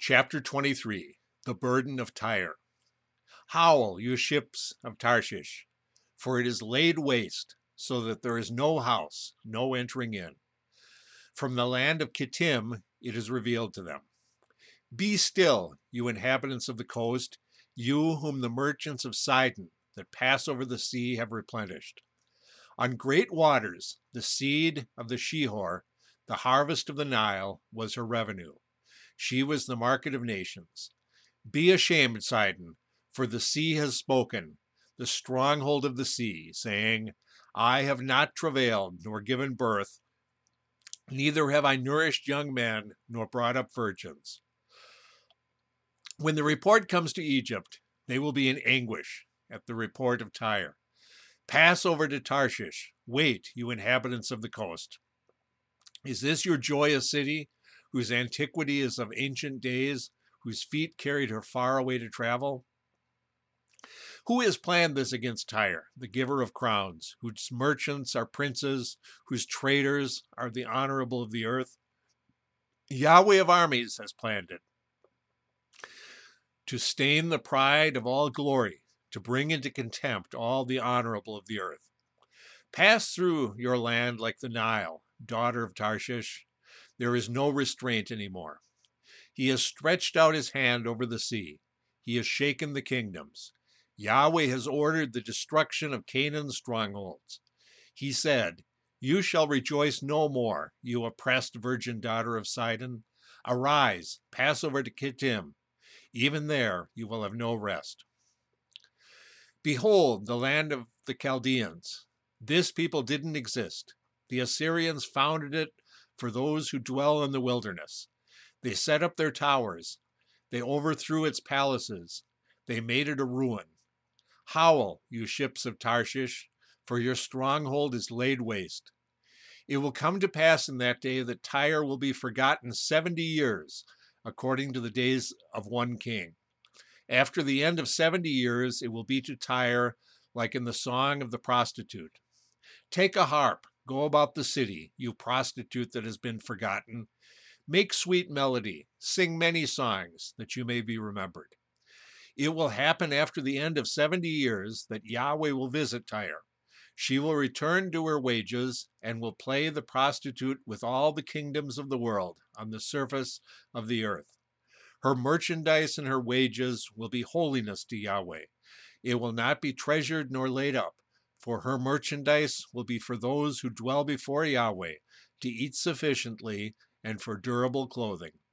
Chapter 23 The Burden of Tyre. Howl, you ships of Tarshish, for it is laid waste, so that there is no house, no entering in. From the land of Kittim it is revealed to them. Be still, you inhabitants of the coast, you whom the merchants of Sidon that pass over the sea have replenished. On great waters, the seed of the Shihor, the harvest of the Nile, was her revenue. She was the market of nations. Be ashamed, Sidon, for the sea has spoken, the stronghold of the sea, saying, I have not travailed nor given birth, neither have I nourished young men nor brought up virgins. When the report comes to Egypt, they will be in anguish at the report of Tyre. Pass over to Tarshish. Wait, you inhabitants of the coast. Is this your joyous city, whose antiquity is of ancient days, whose feet carried her far away to travel? Who has planned this against Tyre, the giver of crowns, whose merchants are princes, whose traders are the honorable of the earth? Yahweh of armies has planned it, to stain the pride of all glory, to bring into contempt all the honorable of the earth. Pass through your land like the Nile, daughter of Tarshish. There is no restraint anymore. He has stretched out his hand over the sea. He has shaken the kingdoms. Yahweh has ordered the destruction of Canaan's strongholds. He said, You shall rejoice no more, you oppressed virgin daughter of Sidon. Arise, pass over to Kittim. Even there you will have no rest. Behold, the land of the Chaldeans. This people didn't exist. The Assyrians founded it for those who dwell in the wilderness. They set up their towers. They overthrew its palaces. They made it a ruin. Howl, you ships of Tarshish, for your stronghold is laid waste. It will come to pass in that day that Tyre will be forgotten 70 years, according to the days of one king. After the end of 70 years, it will be to Tyre like in the song of the prostitute. Take a harp, go about the city, you prostitute that has been forgotten. Make sweet melody, sing many songs, that you may be remembered. It will happen after the end of 70 years that Yahweh will visit Tyre. She will return to her wages and will play the prostitute with all the kingdoms of the world on the surface of the earth. Her merchandise and her wages will be holiness to Yahweh. It will not be treasured nor laid up, for her merchandise will be for those who dwell before Yahweh, to eat sufficiently and for durable clothing.